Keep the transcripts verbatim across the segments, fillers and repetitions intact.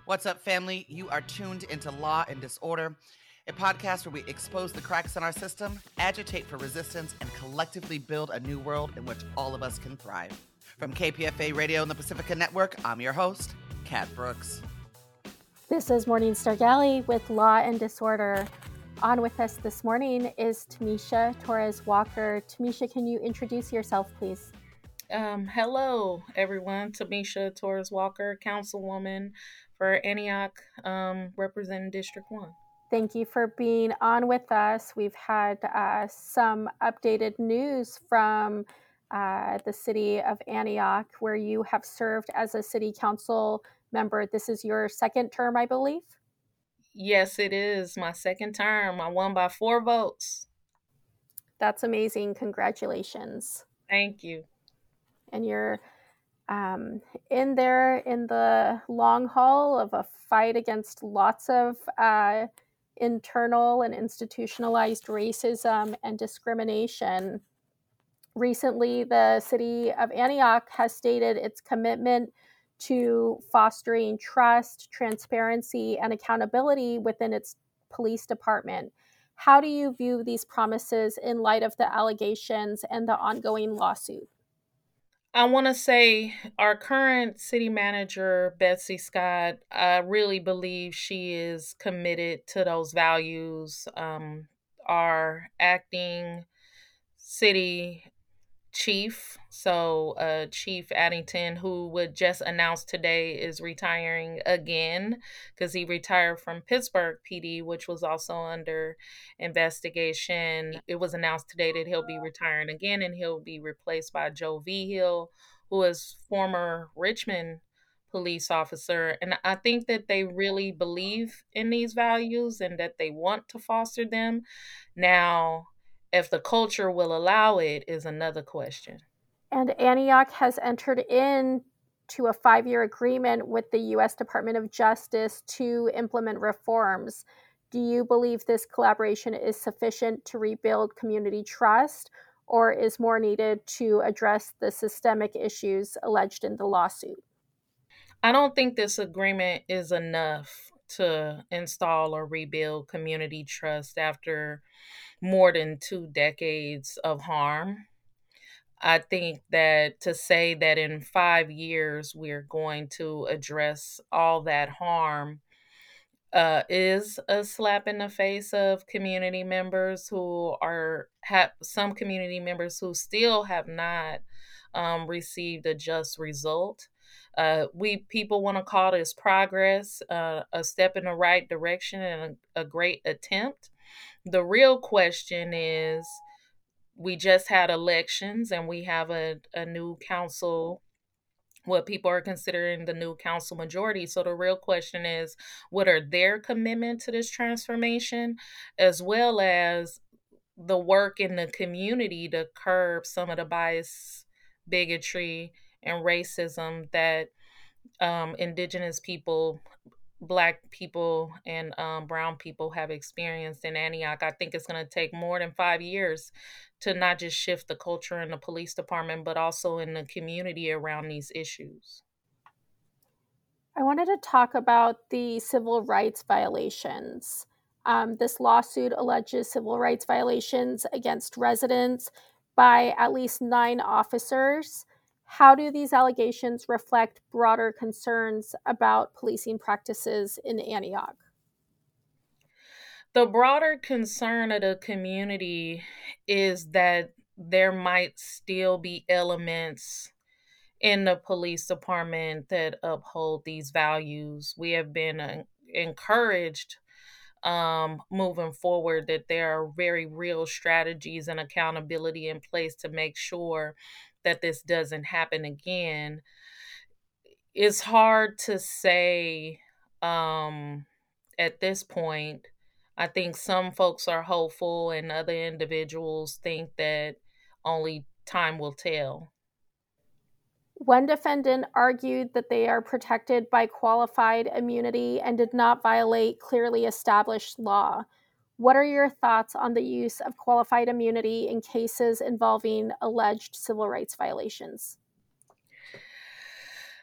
What's up, family? You are tuned into Law and Disorder, a podcast where we expose the cracks in our system, agitate for resistance, and collectively build a new world in which all of us can thrive. From K P F A Radio and the Pacifica Network, I'm your host, Kat Brooks. This is Morningstar Galley with Law and Disorder. On with us this morning is Tamisha Torres Walker. Tamisha, can you introduce yourself, please? Um, hello, everyone. Tamisha Torres Walker, Councilwoman for Antioch, um, representing District one. Thank you for being on with us. We've had uh, some updated news from uh, the city of Antioch, where you have served as a city council member. This is your second term, I believe? Yes, it is my second term. I won by four votes. That's amazing. Congratulations. Thank you. And you're um, in there in the long haul of a fight against lots of uh, internal and institutionalized racism and discrimination. Recently, the city of Antioch has stated its commitment to fostering trust, transparency, and accountability within its police department. How do you view these promises in light of the allegations and the ongoing lawsuit? I want to say our current city manager, Betsy Scott, I really believe she is committed to those values. Um, our acting city chief, so uh, Chief Addington, who would just announce today is retiring again because he retired from Pittsburgh P D, which was also under investigation. It was announced today that he'll be retiring again and he'll be replaced by Joe Vigil, who is former Richmond police officer. And I think that they really believe in these values and that they want to foster them. Now, if the culture will allow it is another question. And Antioch has entered into a five-year agreement with the U S Department of Justice to implement reforms. Do you believe this collaboration is sufficient to rebuild community trust, or is more needed to address the systemic issues alleged in the lawsuit? I don't think this agreement is enough to install or rebuild community trust after more than two decades of harm. I think that to say that in five years we're going to address all that harm uh, is a slap in the face of community members who are have some community members who still have not um, received a just result. Uh, we people want to call this progress, uh, a step in the right direction, and a, a great attempt. The real question is we just had elections and we have a, a new council, what people are considering the new council majority. So the real question is, what are their commitment to this transformation, as well as the work in the community to curb some of the bias, bigotry, and racism that um, indigenous people, Black people, and um, brown people have experienced in Antioch. I think it's going to take more than five years to not just shift the culture in the police department, but also in the community around these issues. I wanted to talk about the civil rights violations. Um, this lawsuit alleges civil rights violations against residents by at least nine officers. How do these allegations reflect broader concerns about policing practices in Antioch? The broader concern of the community is that there might still be elements in the police department that uphold these values. We have been uh, encouraged um, moving forward that there are very real strategies and accountability in place to make sure that this doesn't happen again. It's hard to say um, at this point. I think some folks are hopeful and other individuals think that only time will tell. One defendant argued that they are protected by qualified immunity and did not violate clearly established law. What are your thoughts on the use of qualified immunity in cases involving alleged civil rights violations?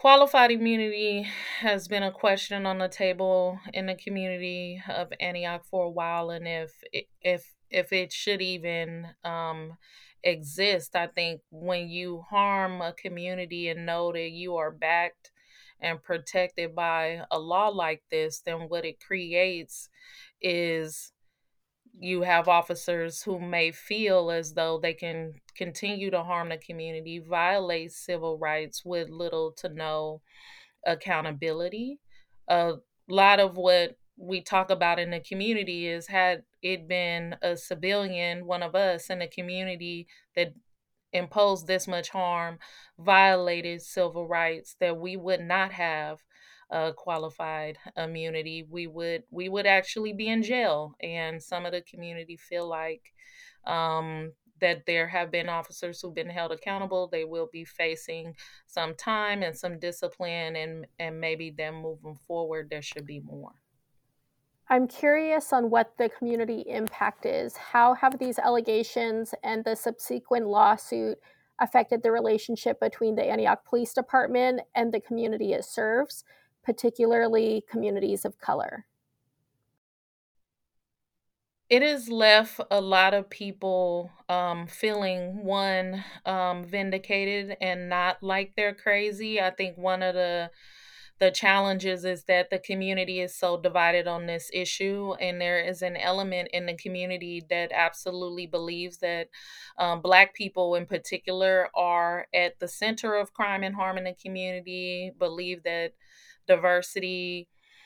Qualified immunity has been a question on the table in the community of Antioch for a while, and if it- if if it should even um, exist. I think when you harm a community and know that you are backed and protected by a law like this, then what it creates is you have officers who may feel as though they can continue to harm the community, violate civil rights with little to no accountability. A lot of what we talk about in the community is, had it been a civilian, one of us in the community that imposed this much harm, violated civil rights, that we would not have uh, qualified immunity. We would we would actually be in jail, and some of the community feel like um, that there have been officers who've been held accountable. They will be facing some time and some discipline, and and maybe them moving forward, there should be more. I'm curious on what the community impact is. How have these allegations and the subsequent lawsuit affected the relationship between the Antioch Police Department and the community it serves, particularly communities of color? It has left a lot of people um, feeling, one, um, vindicated and not like they're crazy. I think one of the the challenges is that the community is so divided on this issue, and there is an element in the community that absolutely believes that um, Black people in particular are at the center of crime and harm in the community, believe that diversity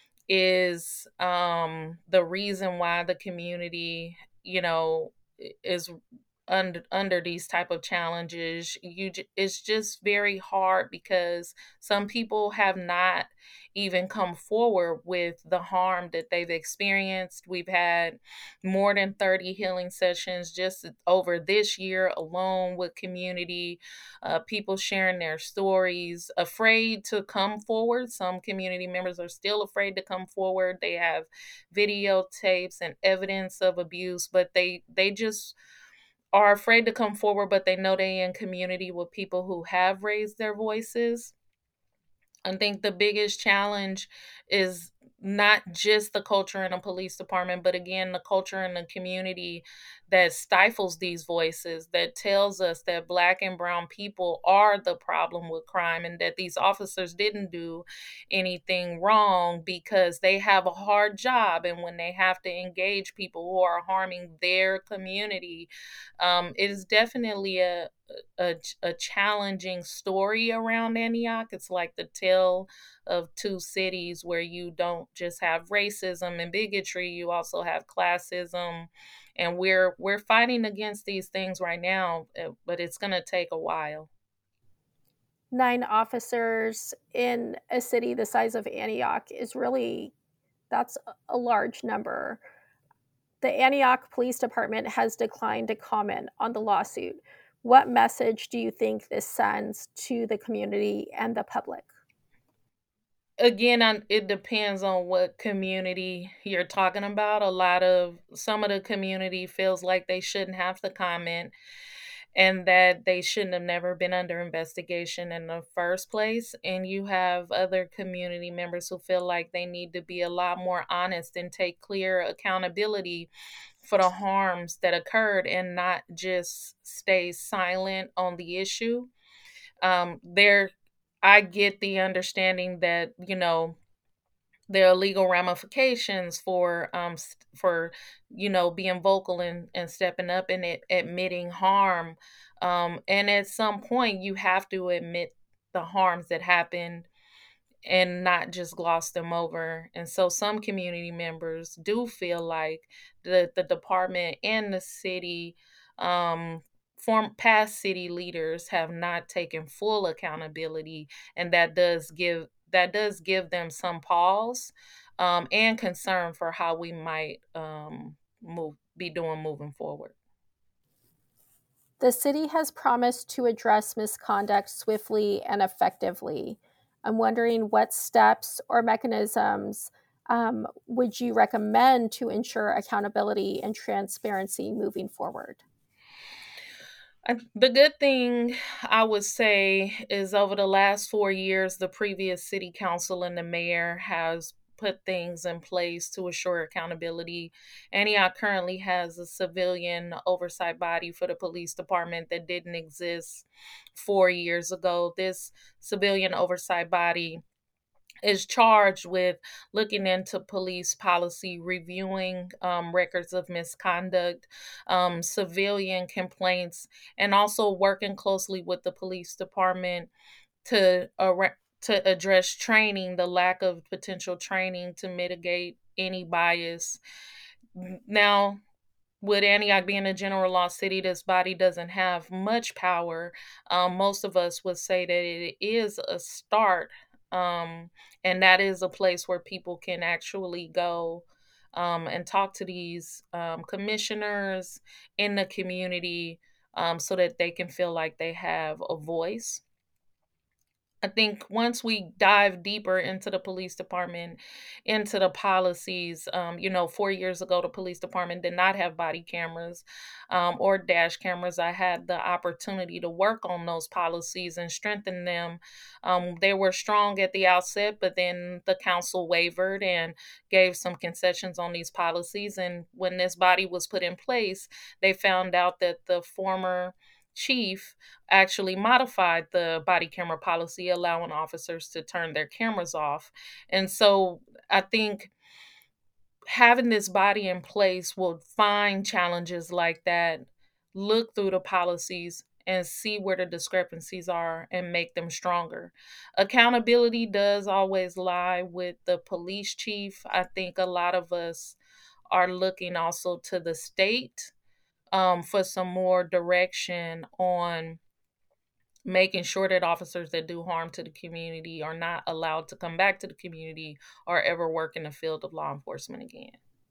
is um the reason why the community, you know, is under under these type of challenges. You j- it's just very hard because some people have not even come forward with the harm that they've experienced. We've had more than thirty healing sessions just over this year alone with community, uh, people sharing their stories, afraid to come forward. Some community members are still afraid to come forward. They have videotapes and evidence of abuse, but they they just are afraid to come forward, but they know they in community with people who have raised their voices. I think the biggest challenge is not just the culture in a police department, but again, the culture in the community that stifles these voices, that tells us that Black and brown people are the problem with crime, and that these officers didn't do anything wrong because they have a hard job. And when they have to engage people who are harming their community, um, it is definitely a, a, a challenging story around Antioch. It's like the tale of two cities where you don't just have racism and bigotry, you also have classism. And we're we're fighting against these things right now, uh, but it's going to take a while. Nine officers in a city the size of Antioch is really, that's a large number. The Antioch Police Department has declined to comment on the lawsuit. What message do you think this sends to the community and the public? Again, on, it depends on what community you're talking about. A lot of some of the community feels like they shouldn't have to comment, and that they shouldn't have never been under investigation in the first place. And you have other community members who feel like they need to be a lot more honest and take clear accountability for the harms that occurred, and not just stay silent on the issue. Um, there, I get the understanding that, you know, there are legal ramifications for um s- for, you know, being vocal and and stepping up and it, admitting harm, um and at some point you have to admit the harms that happen and not just gloss them over. And so some community members do feel like the the department and the city, um form past city leaders have not taken full accountability, and that does give that does give them some pause, um, and concern for how we might um, move be doing moving forward. The city has promised to address misconduct swiftly and effectively. I'm wondering what steps or mechanisms um, would you recommend to ensure accountability and transparency moving forward? I- The good thing I would say is over the last four years, the previous city council and the mayor has put things in place to assure accountability. Antioch currently has a civilian oversight body for the police department that didn't exist four years ago. This civilian oversight body is charged with looking into police policy, reviewing um, records of misconduct, um, civilian complaints, and also working closely with the police department to ar- to address training, the lack of potential training to mitigate any bias. Now, with Antioch being a general law city, this body doesn't have much power. Um, most of us would say that it is a start, um, and that is a place where people can actually go um, and talk to these um, commissioners in the community um, so that they can feel like they have a voice. I think once we dive deeper into the police department, into the policies, um, you know, four years ago, the police department did not have body cameras um, or dash cameras. I had the opportunity to work on those policies and strengthen them. Um, they were strong at the outset, but then the council wavered and gave some concessions on these policies. And when this body was put in place, they found out that the former chief actually modified the body camera policy, allowing officers to turn their cameras off. And so I think having this body in place will find challenges like that, look through the policies, and see where the discrepancies are and make them stronger. Accountability does always lie with the police chief. I think a lot of us are looking also to the state um, for some more direction on making sure that officers that do harm to the community are not allowed to come back to the community or ever work in the field of law enforcement again.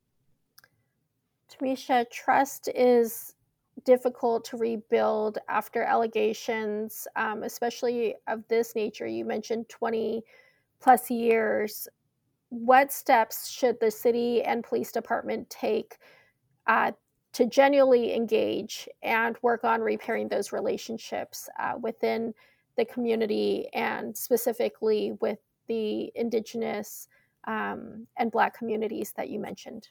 Tamisha, trust is difficult to rebuild after allegations, um, especially of this nature. You mentioned twenty plus years. What steps should the city and police department take uh, to genuinely engage and work on repairing those relationships uh, within the community and specifically with the Indigenous um, and Black communities that you mentioned?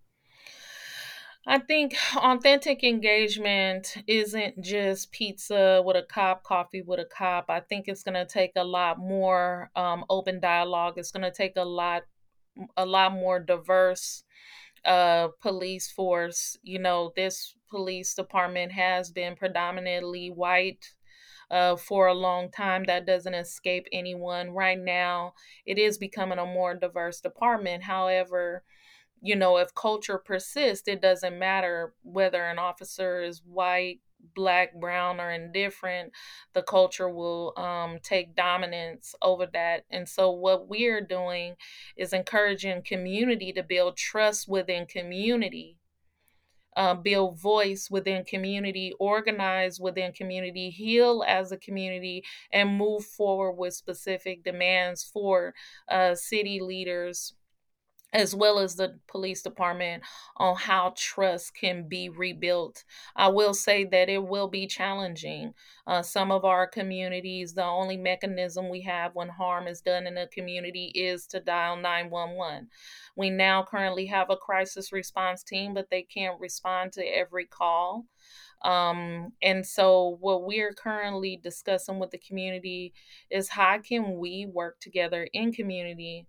I think authentic engagement isn't just pizza with a cop, coffee with a cop. I think it's going to take a lot more um, open dialogue. It's going to take a lot, a lot more diverse uh, police force. You know, this police department has been predominantly white uh, for a long time. That doesn't escape anyone. Right now, it is becoming a more diverse department. However, you know, if culture persists, it doesn't matter whether an officer is white, black, brown, or indifferent, the culture will um, take dominance over that. And so, what we're doing is encouraging community to build trust within community. Uh, build voice within community, organize within community, heal as a community, and move forward with specific demands for uh, city leaders as well as the police department on how trust can be rebuilt. I will say that it will be challenging. Uh, some of our communities, the only mechanism we have when harm is done in a community is to dial nine one one. We now currently have a crisis response team, but they can't respond to every call. Um, and so, what we're currently discussing with the community is how can we work together in community,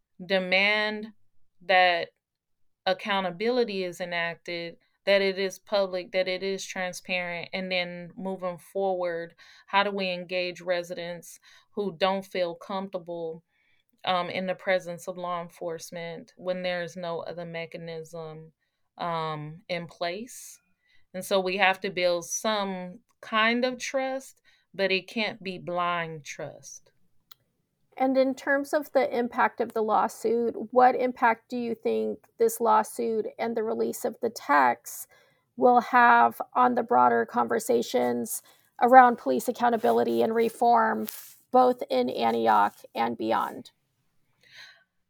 demand that accountability is enacted, that it is public, that it is transparent, and then moving forward, how do we engage residents who don't feel comfortable um, in the presence of law enforcement when there's no other mechanism um, in place? And so we have to build some kind of trust, but it can't be blind trust. And in terms of the impact of the lawsuit, what impact do you think this lawsuit and the release of the text will have on the broader conversations around police accountability and reform, both in Antioch and beyond?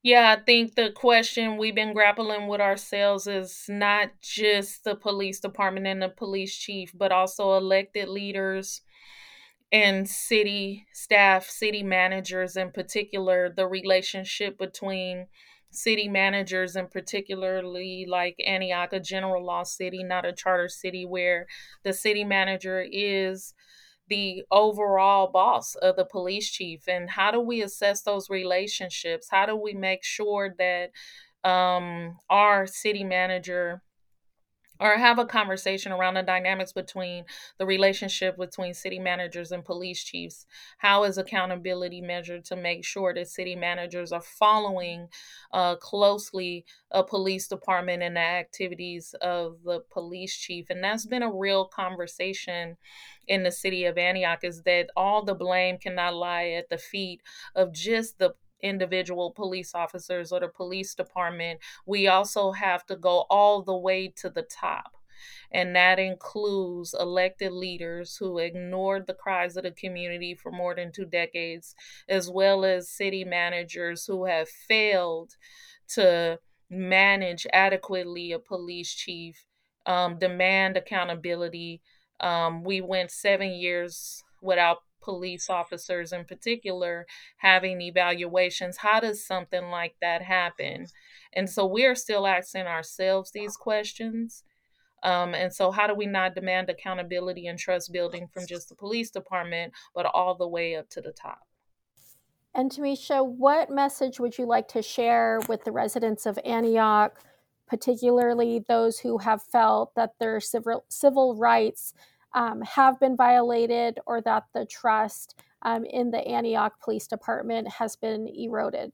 Yeah, I think the question we've been grappling with ourselves is not just the police department and the police chief, but also elected leaders and city staff, city managers in particular, the relationship between city managers and particularly like Antioch, a general law city, not a charter city, where the city manager is the overall boss of the police chief. And how do we assess those relationships? How do we make sure that um, our city manager, or have a conversation around the dynamics between the relationship between city managers and police chiefs? How is accountability measured to make sure that city managers are following uh, closely a police department and the activities of the police chief? And that's been a real conversation in the city of Antioch, is that all the blame cannot lie at the feet of just the individual police officers or the police department. We also have to go all the way to the top. And that includes elected leaders who ignored the cries of the community for more than two decades, as well as city managers who have failed to manage adequately a police chief, um, demand accountability. Um, we went seven years without police officers in particular having evaluations. How does something like that happen? And so we're still asking ourselves these questions. Um, and so, how do we not demand accountability and trust building from just the police department, but all the way up to the top? And Tamisha, what message would you like to share with the residents of Antioch, particularly those who have felt that their civil, civil rights um, have been violated, or that the trust um, in the Antioch Police Department has been eroded?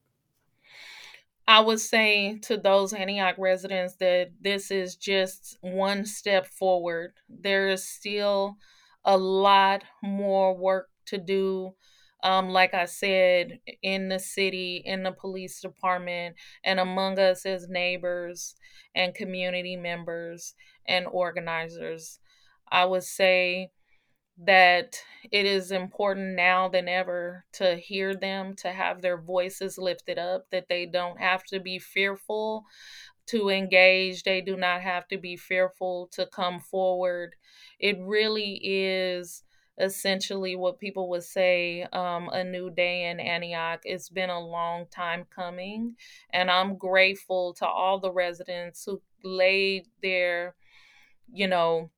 I would say to those Antioch residents that this is just one step forward. There is still a lot more work to do. Um, like I said, in the city, in the police department, and among us as neighbors and community members and organizers. I would say that it is important now than ever to hear them, to have their voices lifted up, that they don't have to be fearful to engage, they do not have to be fearful to come forward. It really is essentially what people would say, um, a new day in Antioch. It's been a long time coming, and I'm grateful to all the residents who laid their, you know,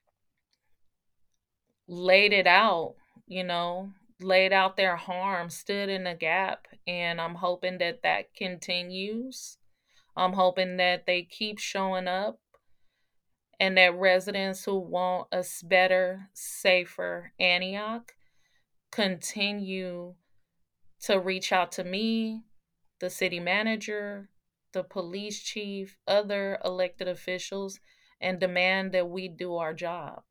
laid it out, you know, laid out their harm, stood in the gap. And I'm hoping that that continues. I'm hoping that they keep showing up, and that residents who want a better, safer Antioch continue to reach out to me, the city manager, the police chief, other elected officials, and demand that we do our job.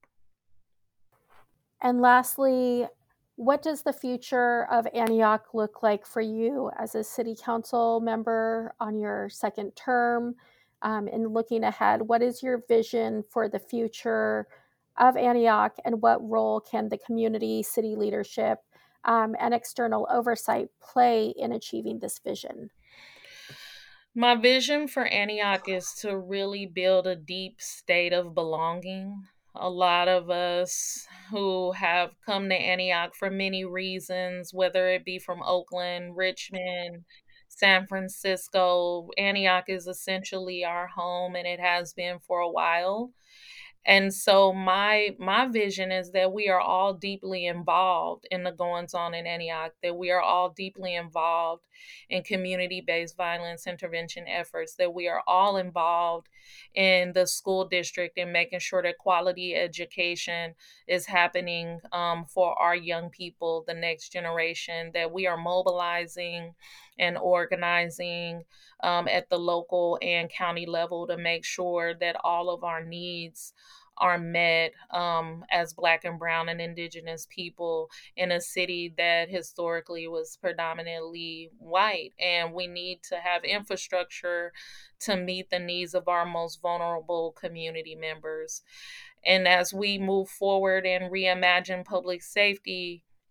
And lastly, what does the future of Antioch look like for you as a city council member on your second term? Um, and looking ahead, what is your vision for the future of Antioch, and what role can the community, city leadership, um, and external oversight play in achieving this vision? My vision for Antioch is to really build a deep state of belonging. A lot of us who have come to Antioch for many reasons, whether it be from Oakland, Richmond, San Francisco, Antioch is essentially our home, and it has been for a while. And so my my vision is that we are all deeply involved in the goings on in Antioch, that we are all deeply involved in community-based violence intervention efforts, that we are all involved in the school district and making sure that quality education is happening, um, for our young people, the next generation, that we are mobilizing and organizing, um, at the local and county level to make sure that all of our needs are met, um, as Black and Brown and Indigenous people in a city that historically was predominantly white. And we need to have infrastructure to meet the needs of our most vulnerable community members. And as we move forward and reimagine public safety,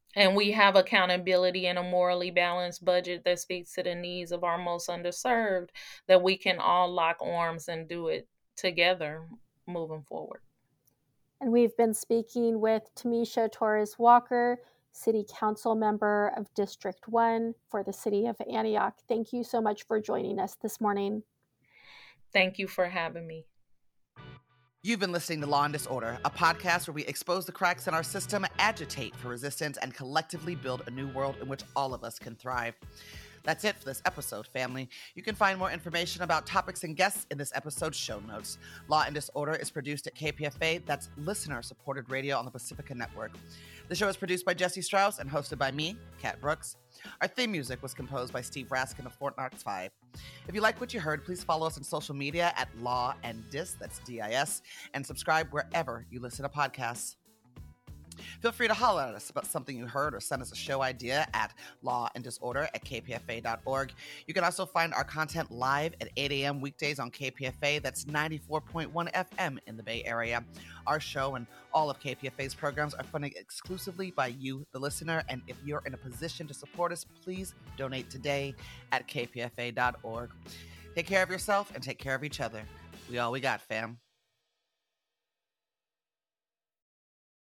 And we have accountability and a morally balanced budget that speaks to the needs of our most underserved, that we can all lock arms and do it together moving forward. And we've been speaking with Tamisha Torres Walker, City Council Member of District one for the City of Antioch. Thank you so much for joining us this morning. Thank you for having me. You've been listening to Law and Disorder, a podcast where we expose the cracks in our system, agitate for resistance, and collectively build a new world in which all of us can thrive. That's it for this episode, family. You can find more information about topics and guests in this episode's show notes. Law and Disorder is produced at K P F A, that's listener-supported radio on the Pacifica Network. The show is produced by Jesse Strauss and hosted by me, Kat Brooks. Our theme music was composed by Steve Raskin of Fort Knox five. If you like what you heard, please follow us on social media at Law and Dis, that's D I S, and subscribe wherever you listen to podcasts. Feel free to holler at us about something you heard or send us a show idea at law and disorder at k p f a dot org. You can also find our content live at eight a.m. weekdays on K P F A. That's ninety-four point one F M in the Bay Area. Our show and all of K P F A's programs are funded exclusively by you, the listener. And if you're in a position to support us, please donate today at k p f a dot org. Take care of yourself and take care of each other. We all we got, fam.